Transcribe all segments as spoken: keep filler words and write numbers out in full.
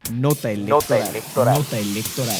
Nota electoral. Nota electoral. Nota electoral.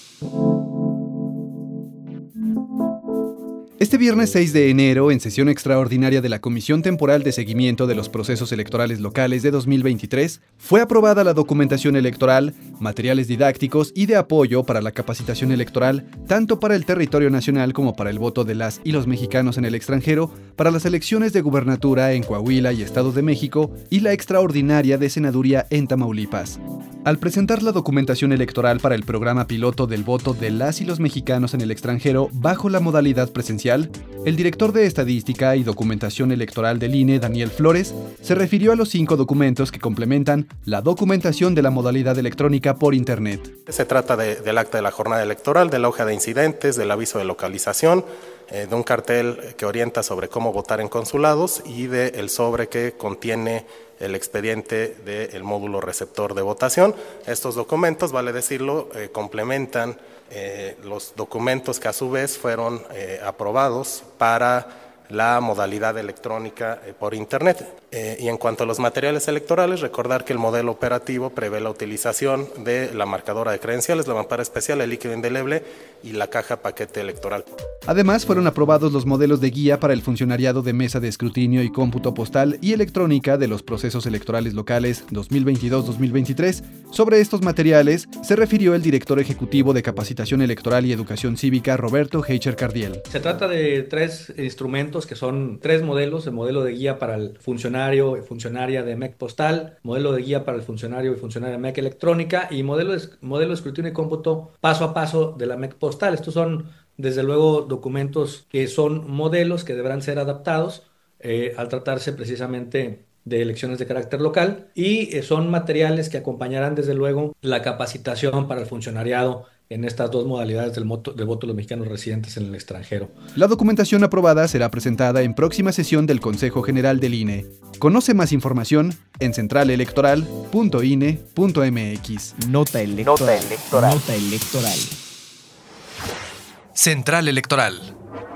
Este viernes seis de enero, en sesión extraordinaria de la Comisión Temporal de Seguimiento de los Procesos Electorales Locales de dos mil veintitrés, fue aprobada la documentación electoral, materiales didácticos y de apoyo para la capacitación electoral, tanto para el territorio nacional como para el voto de las y los mexicanos en el extranjero, para las elecciones de gubernatura en Coahuila y Estado de México y la extraordinaria de senaduría en Tamaulipas. Al presentar la documentación electoral para el programa piloto del voto de las y los mexicanos en el extranjero bajo la modalidad presencial, el director de Estadística y Documentación Electoral del I N E, Daniel Flores, se refirió a los cinco documentos que complementan la documentación de la modalidad electrónica por Internet. Se trata de, del acta de la jornada electoral, de la hoja de incidentes, del aviso de localización, eh, de un cartel que orienta sobre cómo votar en consulados y del sobre que contiene el expediente del módulo receptor de votación. Estos documentos, vale decirlo, eh, complementan eh, los documentos que a su vez fueron eh, aprobados para la modalidad electrónica eh, por Internet. Eh, y en cuanto a los materiales electorales, recordar que el modelo operativo prevé la utilización de la marcadora de credenciales, la mampara especial, el líquido indeleble y la caja paquete electoral. Además, fueron aprobados los modelos de guía para el funcionariado de mesa de escrutinio y cómputo postal y electrónica de los procesos electorales locales dos mil veintidós dos mil veintitrés. Sobre estos materiales, se refirió el director ejecutivo de Capacitación Electoral y Educación Cívica, Roberto Heicher Cardiel. Se trata de tres instrumentos que son tres modelos: el modelo de guía para el funcionario y funcionaria de M E C postal, modelo de guía para el funcionario y funcionaria de M E C electrónica y modelo de, modelo de escrutinio y cómputo paso a paso de la M E C postal. Estos son, desde luego, documentos que son modelos que deberán ser adaptados eh, al tratarse precisamente de elecciones de carácter local y eh, son materiales que acompañarán, desde luego, la capacitación para el funcionariado en estas dos modalidades del voto, del voto de los mexicanos residentes en el extranjero. La documentación aprobada será presentada en próxima sesión del Consejo General del I N E. Conoce más información en central electoral punto i n e punto m x. Nota electoral. Nota electoral. Nota electoral. Central Electoral.